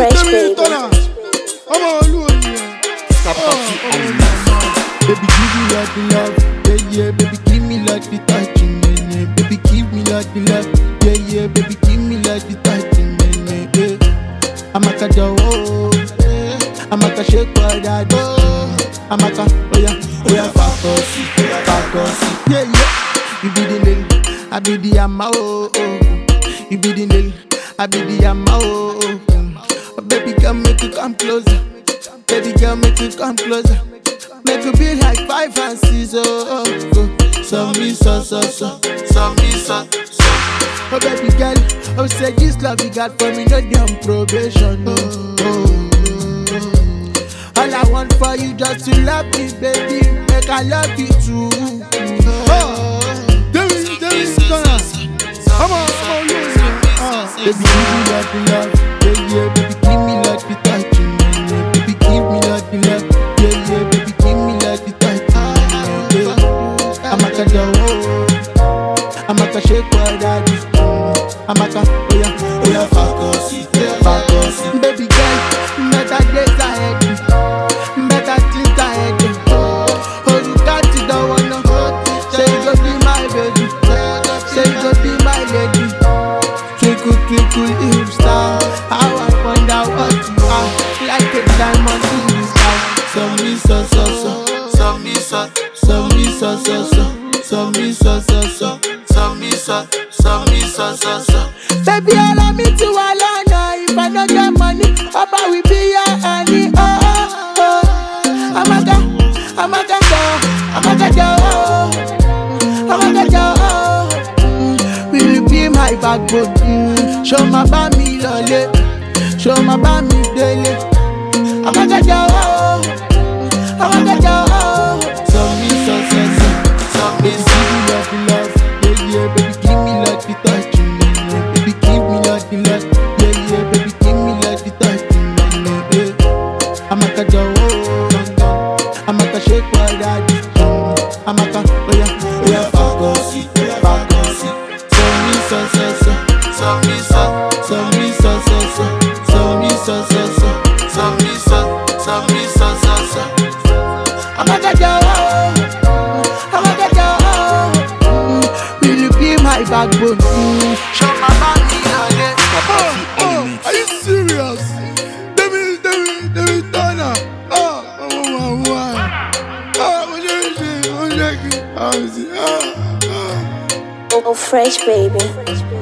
fresh baby. I'm all alone here. Baby, give me like the love, yeah, yeah. Baby, give me like the touching, yeah. Baby, give me like the love, yeah, yeah. Baby, give me like the touching, yeah. I'm a kaja, oh, yeah. I'm a kashe kwa dad, oh. I'm a ka, oh yeah, fakosi, yeah, yeah. You be the nail, I be the amma, oh, oh. You be the nail, I be the amma, oh, oh. Baby, girl, make you come closer. Baby, girl, make you come closer. Make you be like 5 and 6, oh, oh, oh. So me, so. Oh, baby girl, oh, say this love you got for me, no damn probation, oh. All I want for you just to love me, baby. Make I love you too. Come on, baby, give me like the love, yeah, yeah. Baby, give me like the touching, yeah. Baby, give me like the love, yeah, yeah. Baby, give me like the touching, yeah. I'm a kaja, oh, I'm a kashe kwa daddy, I'm a ka, oh yeah, fakosi. Baby girl, better days ahead, better things ahead. Oh, you got it, don't wanna. Say you gon' be my baby, say you gon' be my lady. Twinkle, little star. How I wonder what you are, like a diamond in the sky. So me, so. Baby, allow me to allow now. If I don't get money, Papa will be your honey. Oh. I'm a kaja, oh. Will you be my backbone? Show my bami lole, show my bami daily. I'm a kaja, oh. So me, give me like the love, yeah, yeah. Baby, give me like the touching, yeah. Baby, give me like the love, yeah, yeah. Baby, give me like the touching, yeah. I'm a kaja, oh. I'm a kashe kwa daddy, I'm a ka, oh yeah, fakosi. So me, I'm a kaja, oh. Will you be my backbone? Show my body, Are you serious? David Turner. Oh, fresh baby.